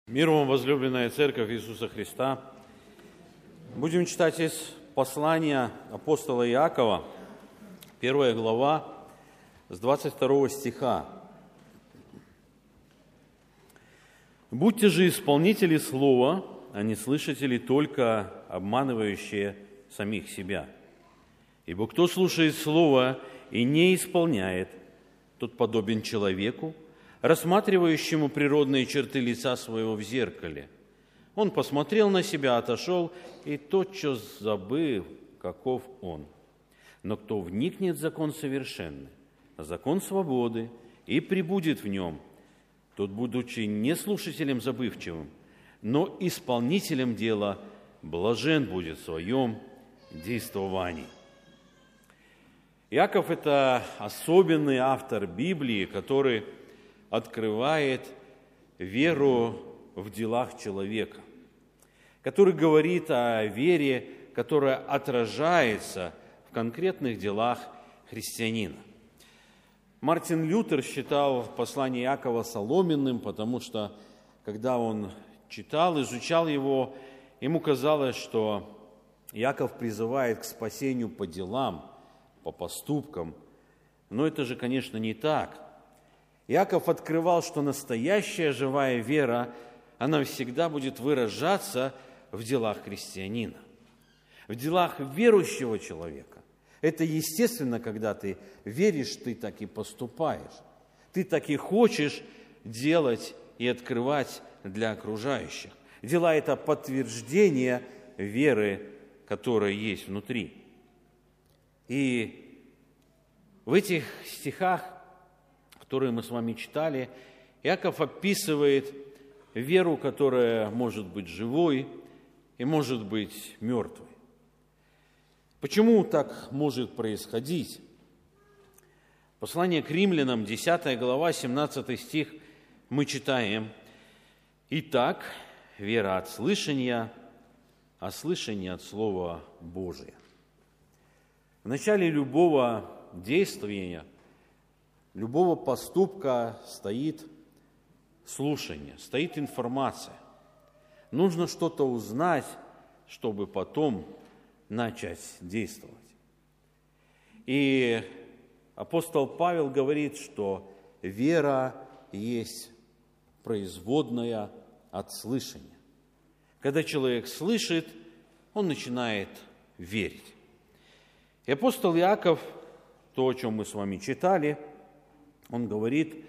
Мир вам, возлюбленная Церковь Иисуса Христа. Будем читать из послания апостола Иакова, 1 глава, с 22 стиха. «Будьте же исполнители слова, а не слышатели, только обманывающие самих себя. Ибо кто слушает слово и не исполняет, тот подобен человеку, рассматривающему природные черты лица своего в зеркале. Он посмотрел на себя, отошел, и тотчас забыл, каков он. Но кто вникнет в закон совершенный, закон свободы, и пребудет в нем, тот, будучи не слушателем забывчивым, но исполнителем дела, блажен будет в своем действовании». Иаков – это особенный автор Библии, который открывает веру в делах человека, который говорит о вере, которая отражается в конкретных делах христианина. Мартин Лютер считал послание Иакова соломенным, потому что, когда он читал, изучал его, ему казалось, что Иаков призывает к спасению по делам, по поступкам. Но это же, конечно, не так. Иаков открывал, что настоящая живая вера, она всегда будет выражаться в делах христианина, в делах верующего человека. Это естественно, когда ты веришь, ты так и поступаешь. Ты так и хочешь делать и открывать для окружающих. Дела – это подтверждение веры, которая есть внутри. И в этих стихах, которые мы с вами читали, Иаков описывает веру, которая может быть живой и может быть мертвой. Почему так может происходить? Послание к римлянам, 10 глава, 17 стих, мы читаем: «Итак, вера от слышания, а слышание от Слова Божия». В начале любого действия, любого поступка стоит слушание, стоит информация. Нужно что-то узнать, чтобы потом начать действовать. И апостол Павел говорит, что вера есть производная от слышания. Когда человек слышит, он начинает верить. И апостол Иаков, то, о чем мы с вами читали, он говорит,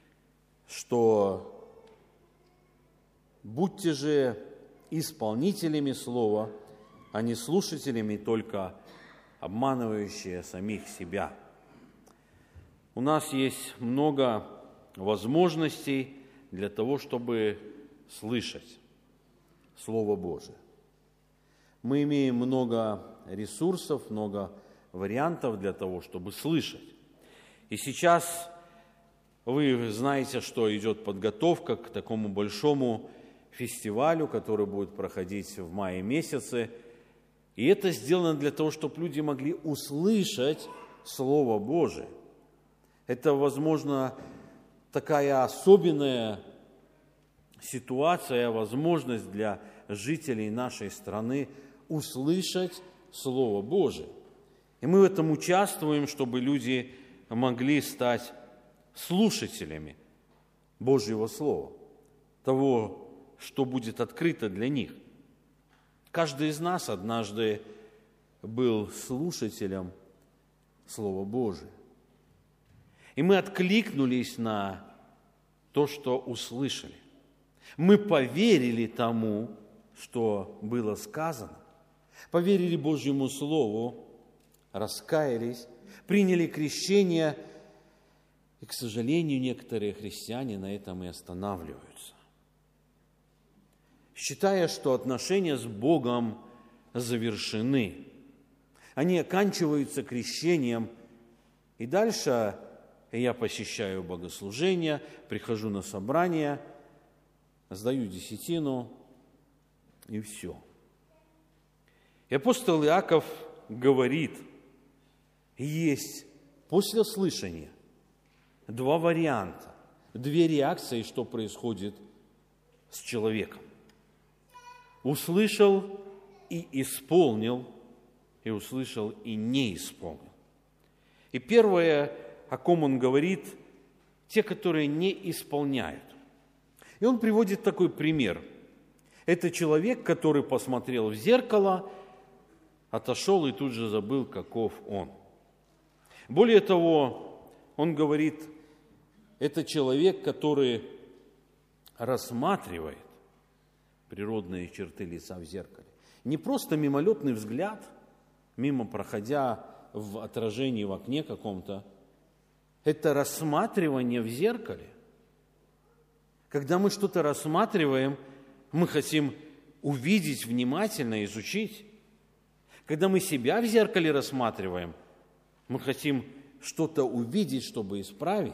что будьте же исполнителями слова, а не слушателями, только обманывающие самих себя. У нас есть много возможностей для того, чтобы слышать Слово Божие. Мы имеем много ресурсов, много вариантов для того, чтобы слышать. И сейчас вы знаете, что идет подготовка к такому большому фестивалю, который будет проходить в мае месяце. И это сделано для того, чтобы люди могли услышать Слово Божие. Это, возможно, такая особенная ситуация, возможность для жителей нашей страны услышать Слово Божие. И мы в этом участвуем, чтобы люди могли стать слушателями Божьего Слова, того, что будет открыто для них. Каждый из нас однажды был слушателем Слова Божия. И мы откликнулись на то, что услышали. Мы поверили тому, что было сказано, поверили Божьему Слову, раскаялись, приняли крещение, и, к сожалению, некоторые христиане на этом и останавливаются, считая, что отношения с Богом завершены. Они оканчиваются крещением, и дальше я посещаю богослужения, прихожу на собрания, сдаю десятину, и все. И апостол Иаков говорит, есть после слышания два варианта, две реакции, что происходит с человеком. Услышал и исполнил, и услышал и не исполнил. И первое, о ком он говорит, те, которые не исполняют. И он приводит такой пример. Это человек, который посмотрел в зеркало, отошел и тут же забыл, каков он. Более того, он говорит, это человек, который рассматривает природные черты лица в зеркале. Не просто мимолетный взгляд, мимо проходя в отражении в окне каком-то. Это рассматривание в зеркале. Когда мы что-то рассматриваем, мы хотим увидеть внимательно, изучить. Когда мы себя в зеркале рассматриваем, мы хотим что-то увидеть, чтобы исправить.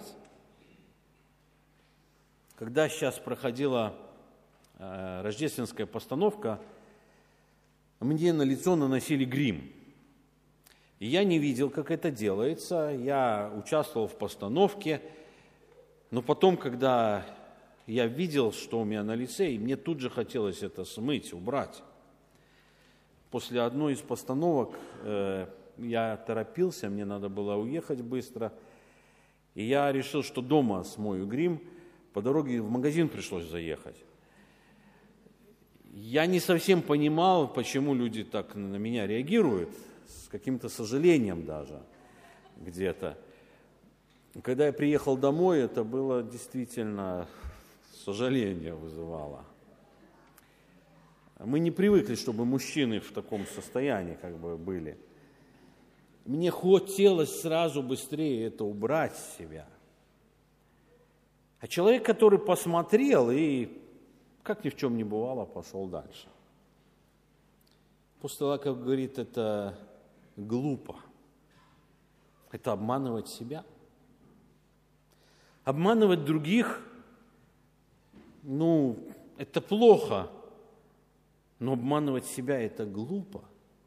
Когда сейчас проходила рождественская постановка, мне на лицо наносили грим. И я не видел, как это делается. Я участвовал в постановке, но потом, когда я видел, что у меня на лице, и мне тут же хотелось это смыть, убрать. После одной из постановок я торопился, мне надо было уехать быстро, и я решил, что дома смою грим. По дороге в магазин пришлось заехать. Я не совсем понимал, почему люди так на меня реагируют, с каким-то сожалением даже где-то. Когда я приехал домой, это было действительно сожаление вызывало. Мы не привыкли, чтобы мужчины в таком состоянии как бы были. Мне хотелось сразу быстрее это убрать с себя. А человек, который посмотрел и, как ни в чем не бывало, пошел дальше. Апостол Иаков говорит, это глупо. Это обманывать себя. Обманывать других, это плохо, но обманывать себя – это глупо.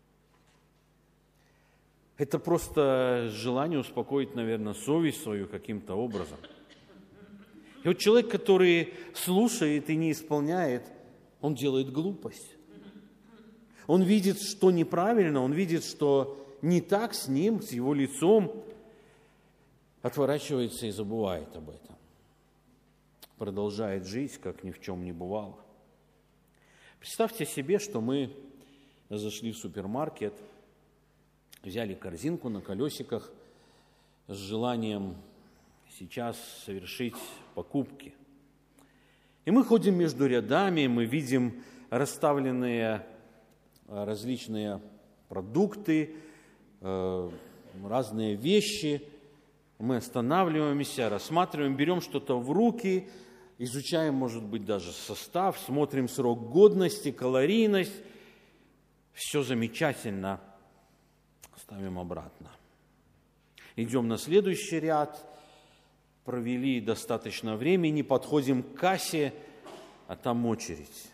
Это просто желание успокоить, наверное, совесть свою каким-то образом. И вот человек, который слушает и не исполняет, он делает глупость. Он видит, что неправильно, он видит, что не так с ним, с его лицом, отворачивается и забывает об этом. Продолжает жить, как ни в чем не бывало. Представьте себе, что мы зашли в супермаркет, взяли корзинку на колесиках с желанием сейчас совершить покупки. И мы ходим между рядами, мы видим расставленные различные продукты, разные вещи. Мы останавливаемся, рассматриваем, берем что-то в руки, изучаем, может быть, даже состав, смотрим срок годности, калорийность. Все замечательно. Ставим обратно. Идем на следующий ряд. Провели достаточно времени, подходим к кассе, а там очередь.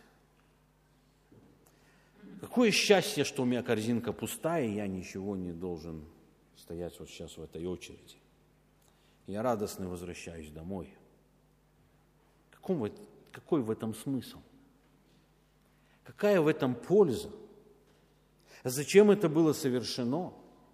Какое счастье, что у меня корзинка пустая, и я ничего не должен стоять вот сейчас в этой очереди. Я радостно возвращаюсь домой. Какой в этом смысл? Какая в этом польза? Зачем это было совершено?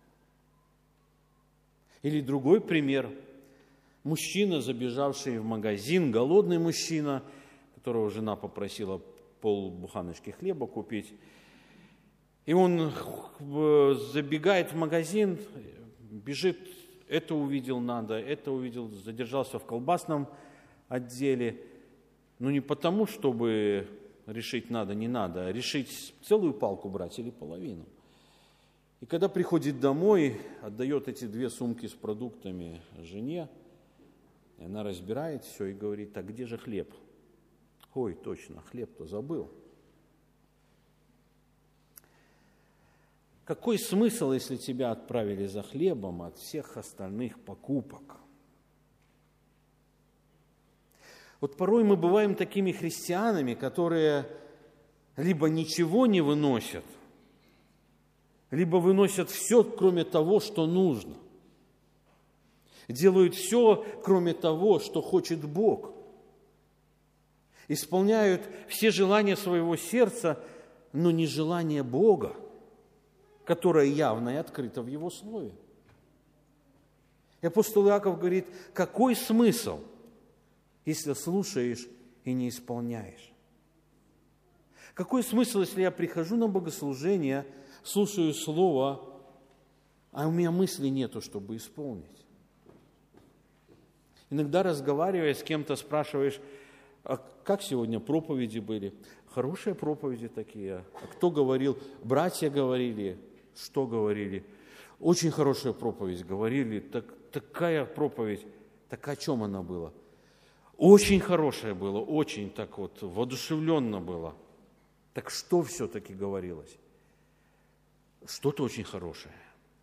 Или другой пример. Мужчина, забежавший в магазин, голодный мужчина, которого жена попросила полбуханочки хлеба купить. И он забегает в магазин, бежит, это увидел надо, это увидел, задержался в колбасном отделе. Но не потому, чтобы решить надо, не надо, а решить целую палку брать или половину. И когда приходит домой, отдает эти 2 сумки с продуктами жене, и она разбирает все и говорит, а где же хлеб? Ой, точно, хлеб-то забыл. Какой смысл, если тебя отправили за хлебом от всех остальных покупок? Вот порой мы бываем такими христианами, которые либо ничего не выносят, либо выносят все, кроме того, что нужно. Делают все, кроме того, что хочет Бог. исполняют все желания своего сердца, но не желание Бога, которое явно и открыто в Его Слове. И апостол Иаков говорит, какой смысл, если слушаешь и не исполняешь? Какой смысл, если я прихожу на богослужение, слушаю Слово, а у меня мысли нету, чтобы исполнить? Иногда, разговаривая с кем-то, спрашиваешь, а как сегодня проповеди были? Хорошие проповеди такие. А кто говорил? Братья говорили. Что говорили? Очень хорошая проповедь говорили. Такая проповедь. Так о чем она была? Очень хорошая была, очень так вот воодушевленно было. Так что все-таки говорилось? Что-то очень хорошее.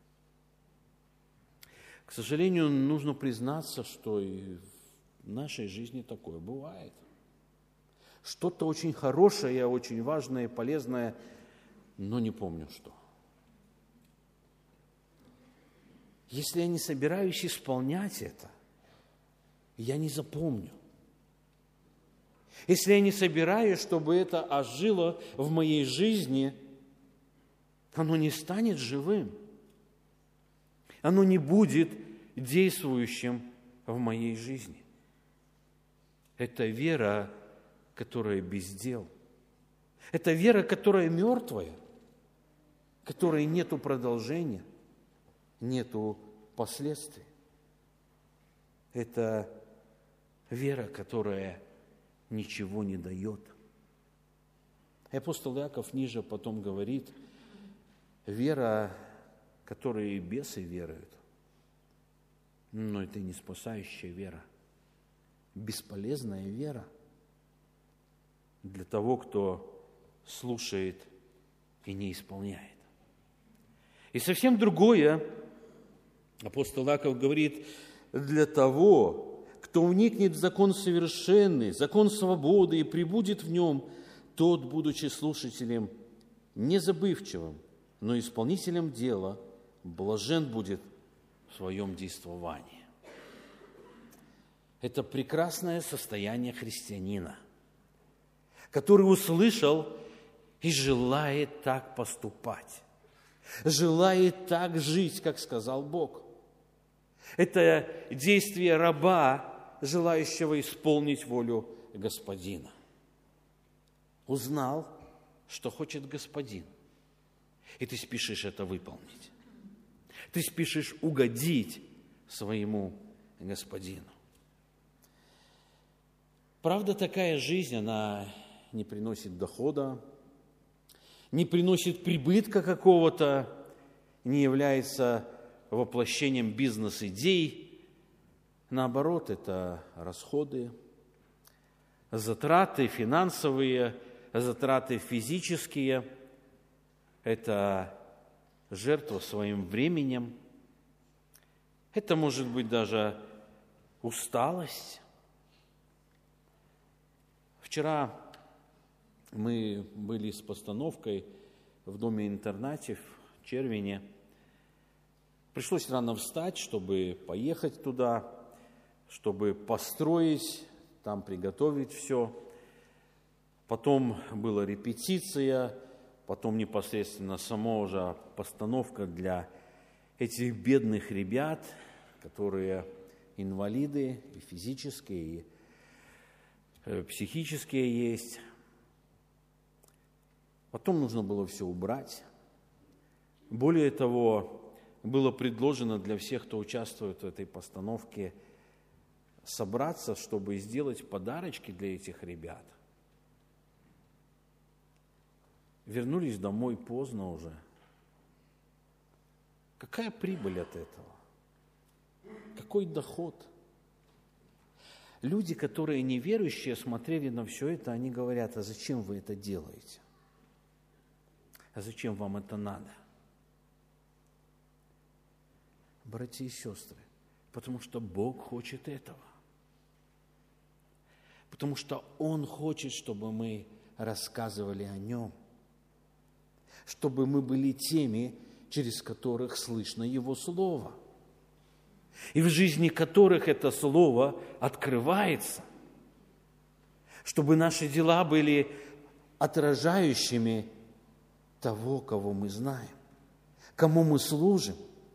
К сожалению, нужно признаться, что и в нашей жизни такое бывает. Что-то очень хорошее, очень важное и полезное, но не помню что. Если я не собираюсь исполнять это, я не запомню. Если я не собираюсь, чтобы это ожило в моей жизни, оно не станет живым. Оно не будет действующим в моей жизни. Это вера, которая без дел. Это вера, которая мертвая, которой нету продолжения, нету последствий. Это вера, которая ничего не дает. И апостол Иаков ниже потом говорит, вера, которой бесы веруют, но это не спасающая вера, бесполезная вера для того, кто слушает и не исполняет. И совсем другое, апостол Иаков говорит, для того, кто вникнет в закон совершенный, закон свободы и пребудет в нем, тот, будучи слушателем незабывчивым, но исполнителем дела, блажен будет в своем действовании. Это прекрасное состояние христианина, который услышал и желает так поступать, желает так жить, как сказал Бог. Это действие раба, желающего исполнить волю Господина. Узнал, что хочет Господин, и ты спешишь это выполнить. Ты спешишь угодить своему Господину. Правда, такая жизнь, она не приносит дохода, не приносит прибытка какого-то, не является воплощением бизнес-идей. Наоборот, это расходы, затраты финансовые, затраты физические, это жертва своим временем, это может быть даже усталость. Вчера мы были с постановкой в доме-интернате в Червине. Пришлось рано встать, чтобы поехать туда, чтобы построить, там приготовить все. Потом была репетиция, потом непосредственно сама уже постановка для этих бедных ребят, которые инвалиды и физические, и психические есть. Потом нужно было все убрать. Более того, было предложено для всех, кто участвует в этой постановке, собраться, чтобы сделать подарочки для этих ребят. Вернулись домой поздно уже. Какая прибыль от этого? Какой доход? Люди, которые неверующие, смотрели на все это, они говорят, а зачем вы это делаете? А зачем вам это надо? Братья и сестры, потому что Бог хочет этого. Потому что Он хочет, чтобы мы рассказывали о Нем, чтобы мы были теми, через которых слышно Его Слово, и в жизни которых это Слово открывается, чтобы наши дела были отражающими того, кого мы знаем, кому мы служим,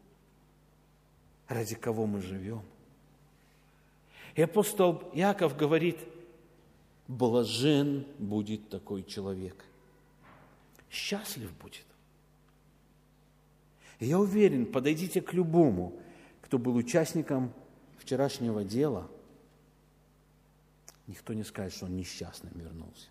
ради кого мы живем. И апостол Иаков говорит: блажен будет такой человек, счастлив будет. И я уверен, подойдите к любому, кто был участником вчерашнего дела, никто не скажет, что он несчастным вернулся.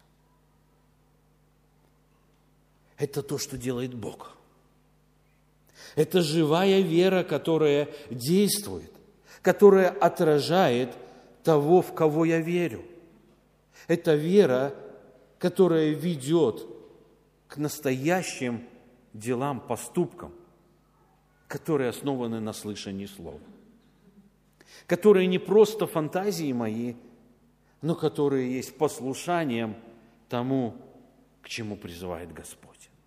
Это то, что делает Бог. Это живая вера, которая действует, которая отражает того, в кого я верю. Это вера, которая ведет к настоящим делам, поступкам, которые основаны на слышании слова, которые не просто фантазии мои, но которые есть послушанием тому, к чему призывает Господь.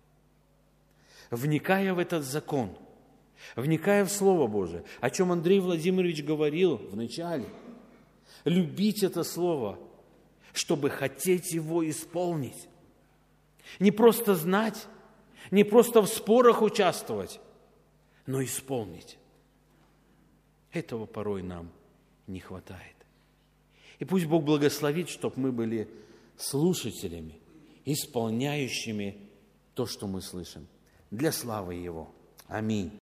Вникая в этот закон, вникая в Слово Божие, о чем Андрей Владимирович говорил в начале, любить это Слово, чтобы хотеть его исполнить. Не просто знать, не просто в спорах участвовать, но исполнить. Этого порой нам не хватает. И пусть Бог благословит, чтобы мы были слушателями, исполняющими то, что мы слышим, для славы Его. Аминь.